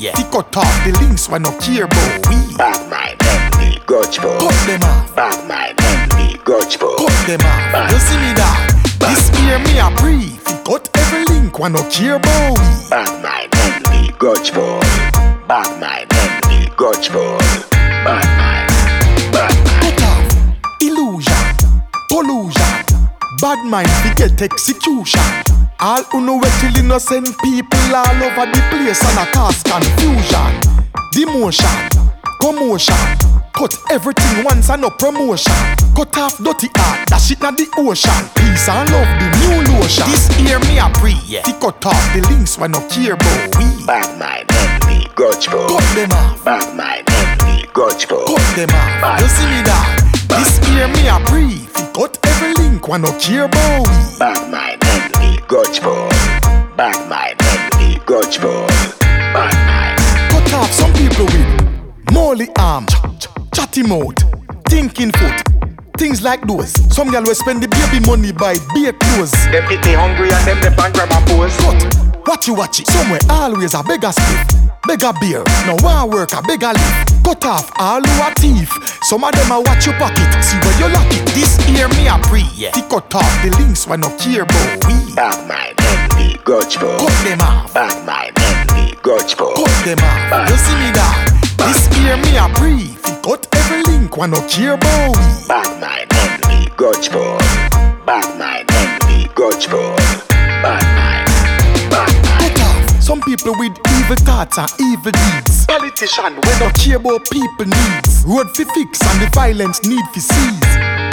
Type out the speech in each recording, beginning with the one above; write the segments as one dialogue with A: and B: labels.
A: yeah. He cut off the links when no care about we.
B: Bad mind, envy, grudgeful.
A: Cut them off.
B: Bad mind, envy, grudgeful.
A: Cut them off. You see me that? This year me a breathe. He cut every link when no care about we.
B: Bad mind, envy, grudgeful. Bad mind, envy, grudgeful. Bad mind, bad mind.
A: Cut off. Illusion. Pollution. Bad mind we get execution. All who know it till innocent people all over the place and a cause confusion. Demotion, commotion. Cut everything once and no promotion. Cut off dirty art, that shit not the ocean. Peace and love, the new lotion. This year me a pray, yeah. He cut off the links when no care about we.
B: Bad mind, envy, grudgeful.
A: Cut them off.
B: Bad mind, envy, grudgeful.
A: Cut them off. You see me that? This year me a pray. He cut every link when no care about we.
B: Bad mind, envy, grudgeful. Bad mind, envy, grudgeful. Bad mind.
A: Cut off some people with molly arm, chatty mouth, thinking foot, things like those. Some girl will spend the baby money buy beer clothes.
B: Them pity hungry and them left and grab a pose.
A: Cut, watch it. Somewhere always a beggar split, beggar beer. No one work a beggar live. Cut off all who a thief. Some of them a watch your pocket, see where you lock it. This year me a pray, yeah. He cut off the links when no care about we.
B: Bad mind, envy, grudgeful.
A: Cut them off.
B: Bad mind, envy, grudgeful.
A: Cut them off. You see me that? This year me a pray. He cut every link when no care about we.
B: Bad mind, envy, grudgeful. Bad mind, envy, grudgeful. Bad mind, bad mind.
A: Cut off some people with evil thoughts and evil deeds. Politician when no care about people needs. Road fi fix and the violence need fi cease.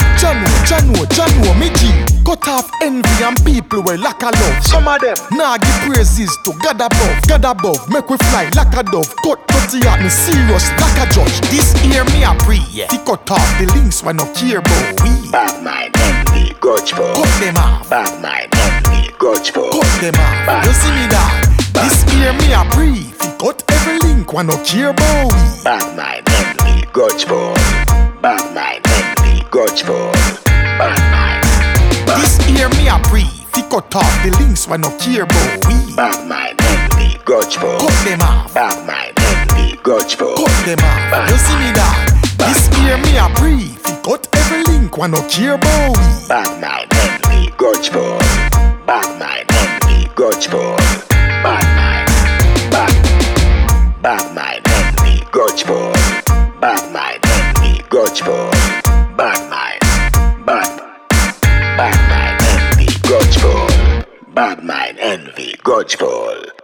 A: Jano, me G. Cut off envy and people where lack of love. Some of them nah give praises to God above, make we fly like a dove. Cut dirty at me serious like a judge. This year me a pray, yeah. He cut off the links when no care about we.
B: Bad mind, envy, grudgeful.
A: Cut them off.
B: Bad mind, envy, grudgeful.
A: Cut them off. You see me that? This year me a pray. He cut every link when no care about we.
B: Bad mind, envy, grudgeful. Bad mind, envy, grudgeful. Bad mind.
A: This year me a pray. He cut off the links when no care about we.
B: Bad mind, envy, grudgeful.
A: Cut them off.
B: Bad mind, envy, grudgeful.
A: Cut them off. You see me that? This year me a pray. He cut every link when no care about we.
B: Bad mind, envy, grudgeful. Bad mind, envy, grudgeful. Bad mind, bad mind, envy, grudgeful. Bad mind, envy, grudgeful. Bad mind, bad mind, envy, grudgeful. Bad mind, envy, grudgeful.